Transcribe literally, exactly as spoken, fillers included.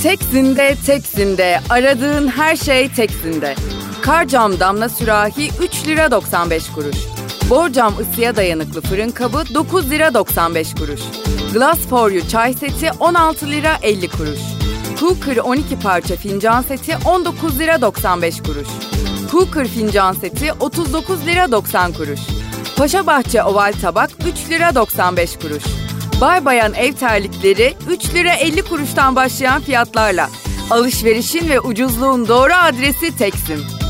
Teksin'de, Teksin'de, aradığın her şey Teksin'de. Kar cam damla sürahi üç lira doksan beş kuruş. Borcam ısıya dayanıklı fırın kabı dokuz lira doksan beş kuruş. Glass for You çay seti on altı lira elli kuruş. Cooker on iki parça fincan seti on dokuz lira doksan beş kuruş. Cooker fincan seti otuz dokuz lira doksan kuruş. Paşabahçe oval tabak üç lira doksan beş kuruş. Bay Bayan ev terlikleri üç lira elli kuruştan başlayan fiyatlarla. Alışverişin ve ucuzluğun doğru adresi Teksin.